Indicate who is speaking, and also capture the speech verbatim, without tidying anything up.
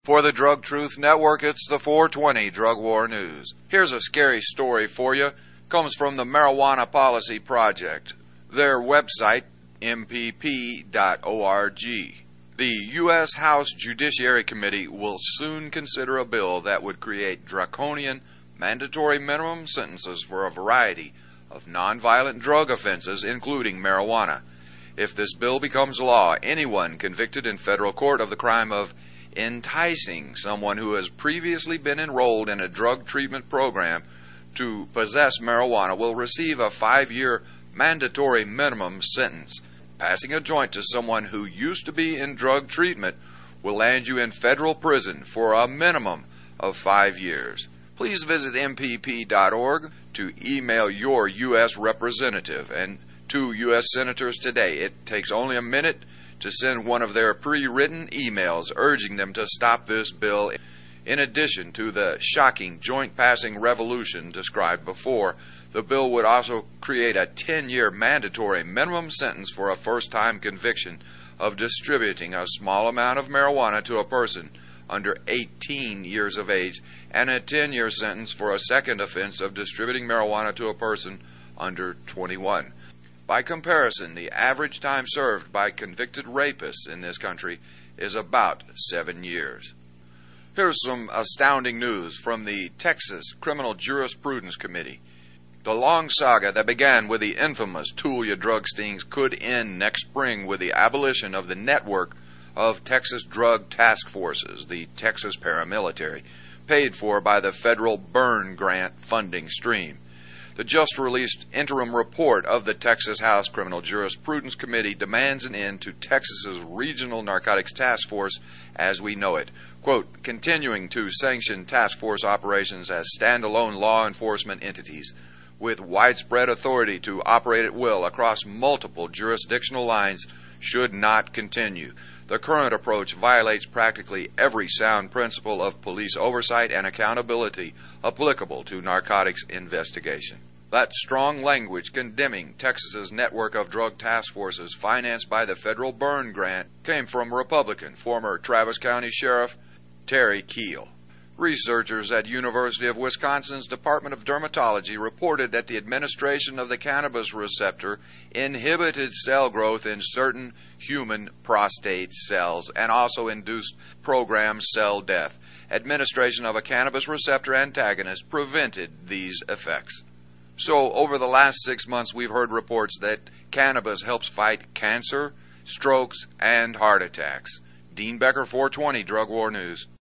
Speaker 1: For the Drug Truth Network, it's the four twenty Drug War News. Here's a scary story for you. Comes from the Marijuana Policy Project. Their website, M P P dot org. The U S House Judiciary Committee will soon consider a bill that would create draconian, mandatory minimum sentences for a variety of nonviolent drug offenses, including marijuana. If this bill becomes law, anyone convicted in federal court of the crime of enticing someone who has previously been enrolled in a drug treatment program to possess marijuana will receive a five-year mandatory minimum sentence. Passing a joint to someone who used to be in drug treatment will land you in federal prison for a minimum of five years. Please visit M P P dot org to email your U S representative and two U S senators today. It takes only a minute to send one of their pre-written emails urging them to stop this bill. In addition to the shocking joint passing revolution described before, the bill would also create a ten-year mandatory minimum sentence for a first-time conviction of distributing a small amount of marijuana to a person under eighteen years of age, and a ten-year sentence for a second offense of distributing marijuana to a person under twenty-one. By comparison, the average time served by convicted rapists in this country is about seven years. Here's some astounding news from the Texas Criminal Jurisprudence Committee. The long saga that began with the infamous Tulia drug stings could end next spring with the abolition of the network of Texas drug task forces, the Texas paramilitary, paid for by the federal Byrne Grant funding stream. The just-released interim report of the Texas House Criminal Jurisprudence Committee demands an end to Texas's Regional Narcotics Task Force as we know it. Quote, continuing to sanction task force operations as standalone law enforcement entities with widespread authority to operate at will across multiple jurisdictional lines should not continue. The current approach violates practically every sound principle of police oversight and accountability applicable to narcotics investigation. That strong language condemning Texas's network of drug task forces financed by the federal Byrne Grant came from Republican former Travis County Sheriff Terry Keel. Researchers at University of Wisconsin's Department of Dermatology reported that the administration of the cannabis receptor inhibited cell growth in certain human prostate cells and also induced programmed cell death. Administration of a cannabis receptor antagonist prevented these effects. So, over the last six months, we've heard reports that cannabis helps fight cancer, strokes, and heart attacks. Dean Becker, four twenty Drug War News.